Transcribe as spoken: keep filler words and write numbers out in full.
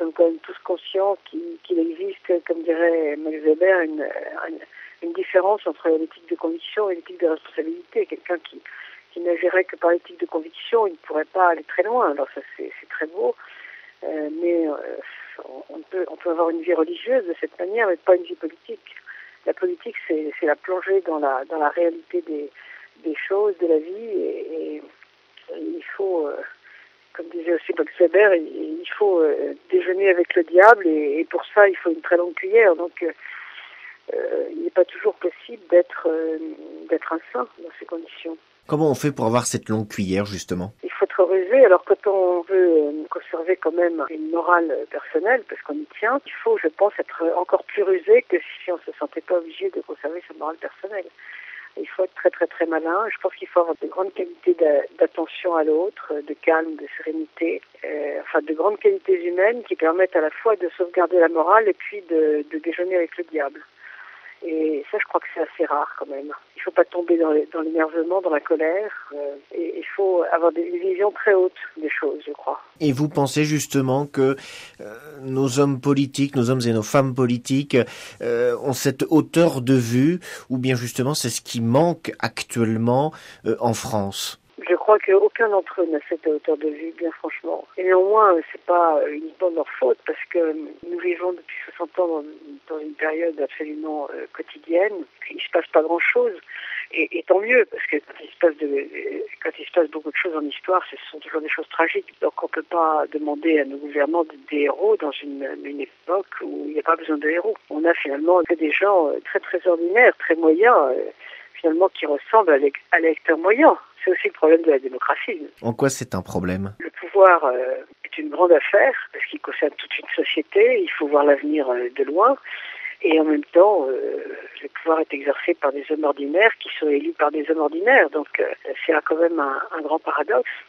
sommes quand même tous conscients qu'il, qu'il existe, comme dirait Max Weber, une, une, une différence entre l'éthique de conviction et l'éthique de responsabilité. Quelqu'un qui, qui n'agirait que par l'éthique de conviction, il ne pourrait pas aller très loin. Alors ça, c'est, c'est très beau, euh, mais euh, on, peut, on peut avoir une vie religieuse de cette manière, mais pas une vie politique. La politique, c'est, c'est la plongée dans la, dans la réalité des, des choses, de la vie, et, et il faut... Euh, Comme disait aussi Max Weber, il faut euh, déjeuner avec le diable et, et pour ça il faut une très longue cuillère. Donc euh, euh, il n'est pas toujours possible d'être, euh, d'être un saint dans ces conditions. Comment on fait pour avoir cette longue cuillère justement ? Il faut être rusé. Alors quand on veut euh, conserver quand même une morale personnelle, parce qu'on y tient, il faut, je pense, être encore plus rusé que si on ne se sentait pas obligé de conserver sa morale personnelle. Il faut être très très très malin. Je pense qu'il faut avoir de grandes qualités d'attention à l'autre, de calme, de sérénité, euh, enfin de grandes qualités humaines qui permettent à la fois de sauvegarder la morale et puis de, de déjeuner avec le diable. Et ça, je crois que c'est assez rare quand même. Il ne faut pas tomber dans, dans l'énervement, dans la colère. Euh, et il faut avoir des, une vision très haute des choses, je crois. Et vous pensez justement que euh, nos hommes politiques, nos hommes et nos femmes politiques euh, ont cette hauteur de vue, ou bien justement c'est ce qui manque actuellement euh, en France ? Je crois qu'aucun d'entre eux n'a cette hauteur de vue, bien franchement. Et néanmoins, c'est pas uniquement de leur faute, parce que nous vivons depuis soixante ans dans, dans une période absolument euh, quotidienne. Il se passe pas grand-chose, et, et tant mieux, parce que quand il se passe de, quand il se passe beaucoup de choses en histoire, ce sont toujours des choses tragiques. Donc on peut pas demander à nos gouvernants des héros dans une, une époque où il n'y a pas besoin de héros. On a finalement que des gens très très ordinaires, très moyens, euh, finalement qui ressemblent à l'électeur moyen. C'est aussi le problème de la démocratie. En quoi c'est un problème ? Le pouvoir euh, est une grande affaire parce qu'il concerne toute une société. Il faut voir l'avenir euh, de loin. Et en même temps, euh, le pouvoir est exercé par des hommes ordinaires qui sont élus par des hommes ordinaires. Donc euh, c'est là quand même un, un grand paradoxe.